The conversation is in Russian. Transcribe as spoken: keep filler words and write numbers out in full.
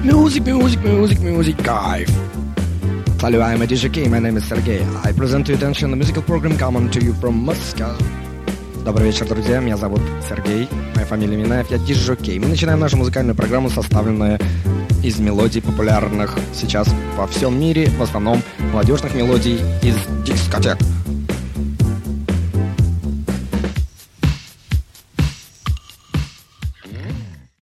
Music, music, music, music, кайф. Hello, I'm a ди джей K, my name is Sergey. I present to your attention the musical program coming to you from Moscow. Добрый вечер, друзья, меня зовут Сергей, моя фамилия Минаев, я ди джей K. Мы начинаем нашу музыкальную программу, составленную из мелодий, популярных сейчас во всем мире, в основном молодежных мелодий из дискотек.